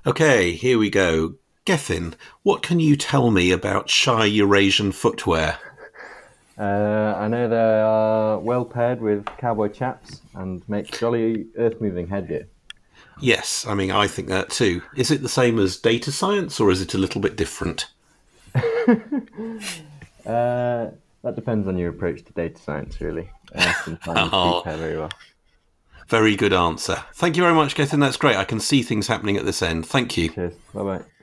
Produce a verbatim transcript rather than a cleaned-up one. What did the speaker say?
Okay, here we go. Gethin, what can you tell me about shy Eurasian footwear? Uh, I know they are well paired with cowboy chaps and make jolly earth-moving headgear. Yes, I mean, I think that too. Is it the same as data science, or is it a little bit different? Uh, that depends on your approach to data science, really. Uh, sometimes do Oh, pair very well. very good answer. Thank you very much, Gethin. That's great. I can see things happening at this end. Thank you. Cheers. Bye bye.